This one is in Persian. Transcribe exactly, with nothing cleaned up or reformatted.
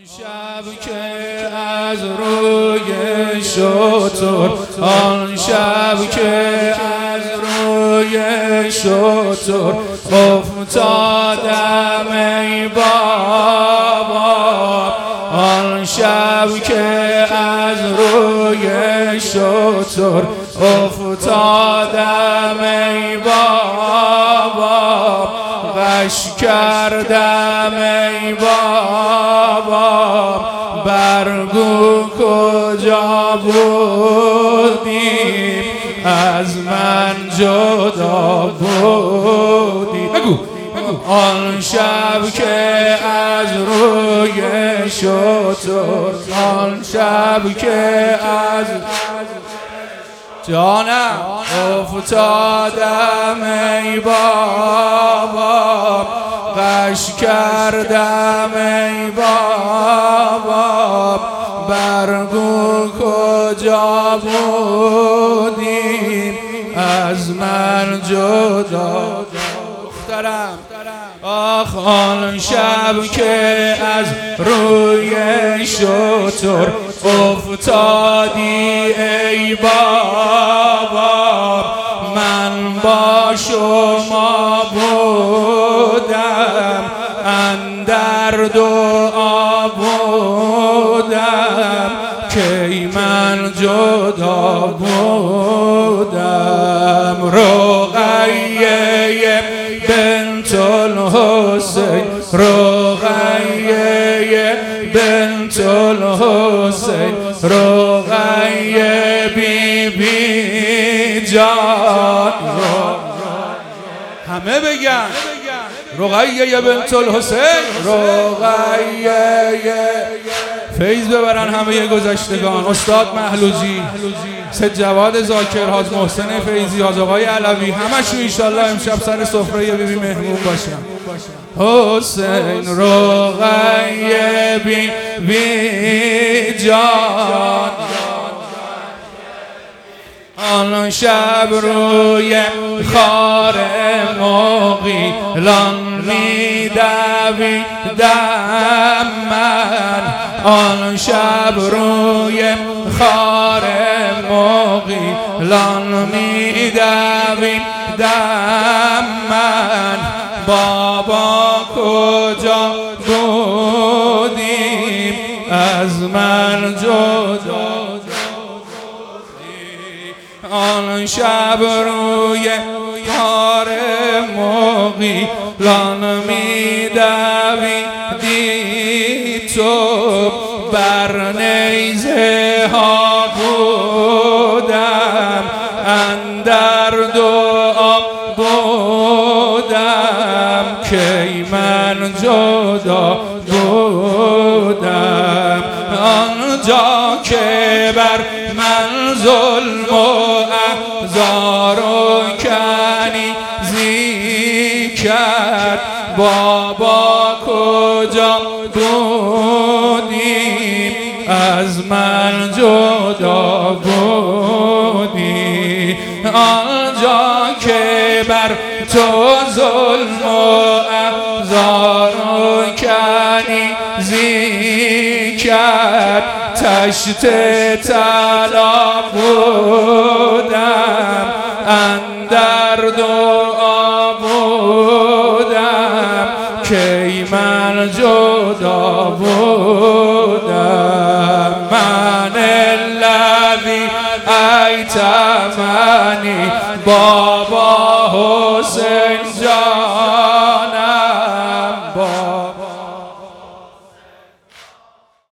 شب که از روی شتر آن شب که از روی شتر افتادم ای بابا آن شب که از روی شتر افتادم ای بابا غش کردم ای بابا برگو کجا بودی از من جدا بودی بگو آن شب که از روی شتر آن شب که از جانم افتادم ای بابا غش کردم ای بابا برگو کجا بودی از من جدا دخترم آخ آن شب که از روی شتر افتادی ای بابا من با شما بودم اندر دعا بودم کی من جدا بودم رقیه بنت الحسین رقیه بنت الحسین رقیه بی بی جان همه بگن رقیه بنت الحسین رقیه فیض ببرن همه گذشتگان استاد محلوجی سید جواد ذاکر حاج محسن فیضی حاج آقای علوی همشون انشالله امشب سر سفره بیبی مهمون باشن حسین رقیه بی بی جان آن شب روی خار مغیلان می‌دویدم من آن شب روی خار مغیلان می‌دویدم من بابا کجا بودیم از من جدا آن شب روی خار مغیلان می‌دویدی تو بر نیزه ها بودم اندر دعا بودم کی من جدا بودم آنجا که بر من ظلم و احزار و کنیزی کرد بابا کجا بودی از من جدا بودی آنجا که بر تو ظلم و احزار و کنیزی کرد تشت طلا بودم اندر دعا بودم کی من جدا بودم من الذی ایتمنی بابا حسین